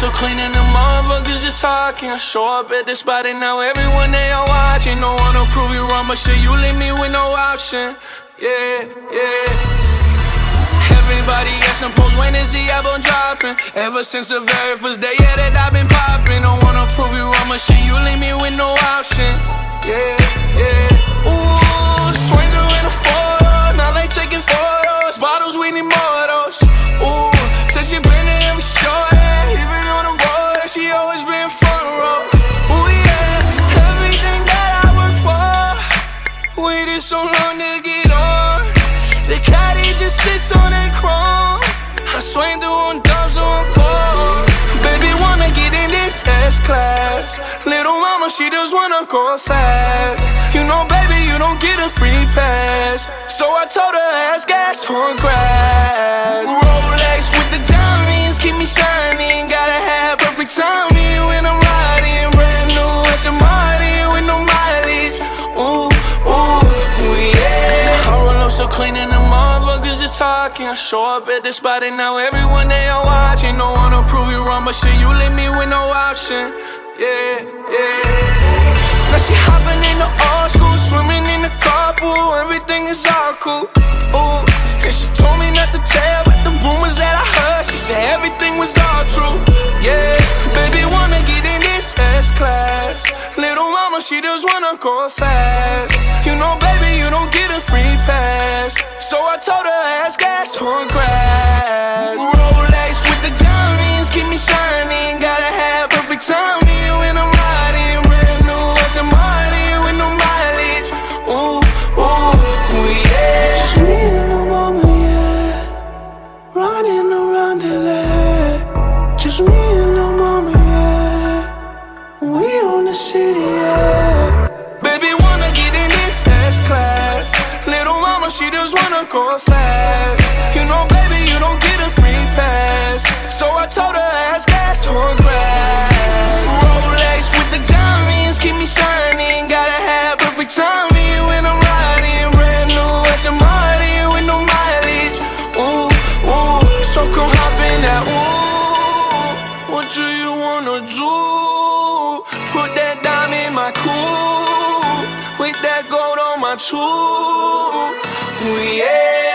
so clean and the motherfuckers just talking. I show up at the spot and now everyone they are watching. No one to prove you wrong, but shit, you leave me with no option. Yeah, yeah. Everybody asking pose, when is the album dropping? Ever since the very first day, yeah, that I've been popping. Don't wanna prove you wrong, but shit, you leave me with no option. Yeah, yeah. Ooh, swing through in a photo, now they taking photos. Bottles, we need more of those. Ooh, said she been to every show, yeah. Even on the road, and she always been front row. Ooh, yeah, everything that I work for, waited so long to get on. The caddy just sits on that chrome. I swing through on dubs on four. Baby wanna get in this S-Class. Little mama, she just wanna go fast. You know, baby, you don't get a free pass. So I told her ass gas on grass. Rolex with the diamonds, keep me shining. Gotta have perfect timing when I'm riding. Brand new Aston Martin with no mileage. Ooh, ooh, ooh, yeah. I roll up so clean and the motherfuckers just talking. I show up at the spot and now everyone they are watching. No one to prove you wrong, but shit, you leave me with no option. Yeah, yeah. Now she hopping in the old school, swimming in the carpool. Everything is all cool. Ooh, and she told me not to tell, but the rumors that I heard, she said everything was all true. Yeah, baby wanna get in this S-Class. Little mama, she just wanna go fast. You know, baby, you don't get a free pass. So I told her ass gas on grass. Rolex with the diamonds, keep me shining. Gotta have perfect timing when I'm riding. Brand new Aston Martin with no mileage. Ooh, ooh, ooh, yeah. Just me and the mama, yeah. Running around the land. Just me and the mama, yeah. We on the city, yeah. Baby wanna get in this S-Class. Little mama, she just wanna go fast. You know, baby, you don't get a free pass. So I told her ass gas on grass. Rolex with the diamonds, keep me shining. Gotta have perfect timing when I'm riding. Brand new Aston Martin with no mileage. Ooh, ooh, so come hop in that. Ooh, what do you wanna do? Put that dime in my coupe, with that gold on my tooth. Ooh, yeah.